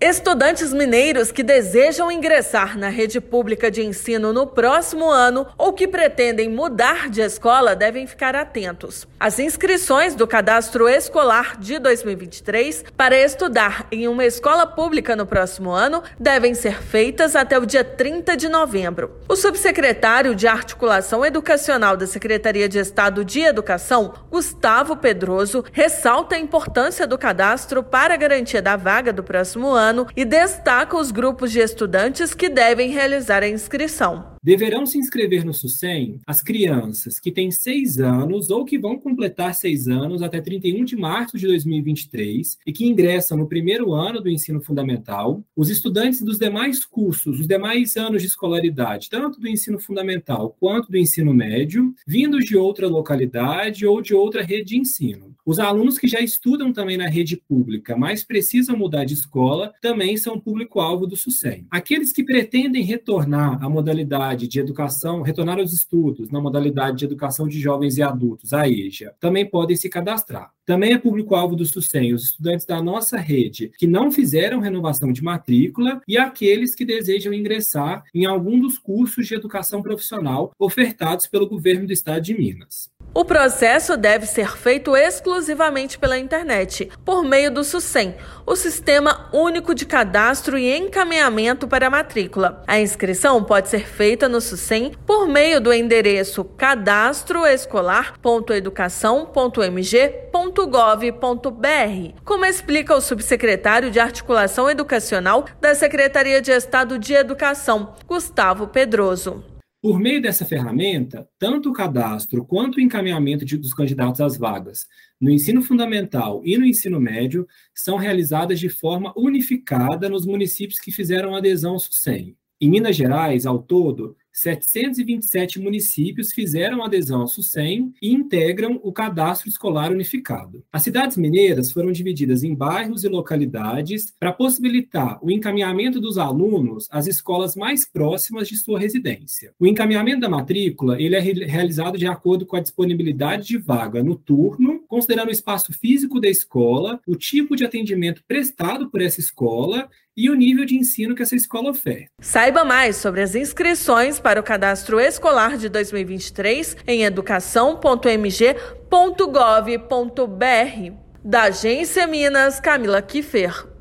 Estudantes mineiros que desejam ingressar na rede pública de ensino no próximo ano ou que pretendem mudar de escola devem ficar atentos. As inscrições do Cadastro Escolar de 2023 para estudar em uma escola pública no próximo ano devem ser feitas até o dia 30 de novembro. O subsecretário de Articulação Educacional da Secretaria de Estado de Educação, Gustavo Pedroso, ressalta a importância do cadastro para a garantia da vaga do próximo ano e destaca os grupos de estudantes que devem realizar a inscrição. Deverão se inscrever no SUSEM as crianças que têm 6 anos ou que vão completar 6 anos até 31 de março de 2023 e que ingressam no primeiro ano do ensino fundamental, os estudantes dos demais cursos, os demais anos de escolaridade, tanto do ensino fundamental quanto do ensino médio, vindos de outra localidade ou de outra rede de ensino. Os alunos que já estudam também na rede pública, mas precisam mudar de escola, também são público-alvo do SUSEM. Aqueles que pretendem retornar à modalidade de educação, retornar aos estudos na modalidade de educação de jovens e adultos, a EJA, também podem se cadastrar. Também é público-alvo do SUSEM os estudantes da nossa rede que não fizeram renovação de matrícula e aqueles que desejam ingressar em algum dos cursos de educação profissional ofertados pelo governo do estado de Minas. O processo deve ser feito exclusivamente pela internet, por meio do SUSEM, o Sistema Único de Cadastro e Encaminhamento para a Matrícula. A inscrição pode ser feita no SUSEM por meio do endereço cadastroescolar.educação.mg.gov.br, como explica o subsecretário de Articulação Educacional da Secretaria de Estado de Educação, Gustavo Pedroso. Por meio dessa ferramenta, tanto o cadastro quanto o encaminhamento dos candidatos às vagas no ensino fundamental e no ensino médio são realizadas de forma unificada nos municípios que fizeram adesão ao SUSEM. Em Minas Gerais, ao todo, 727 municípios fizeram adesão ao SUSEM e integram o Cadastro Escolar Unificado. As cidades mineiras foram divididas em bairros e localidades para possibilitar o encaminhamento dos alunos às escolas mais próximas de sua residência. O encaminhamento da matrícula ele é realizado de acordo com a disponibilidade de vaga no turno, considerando o espaço físico da escola, o tipo de atendimento prestado por essa escola e o nível de ensino que essa escola oferta. Saiba mais sobre as inscrições para o Cadastro Escolar de 2023 em educação.mg.gov.br. Da Agência Minas, Camila Kiffer.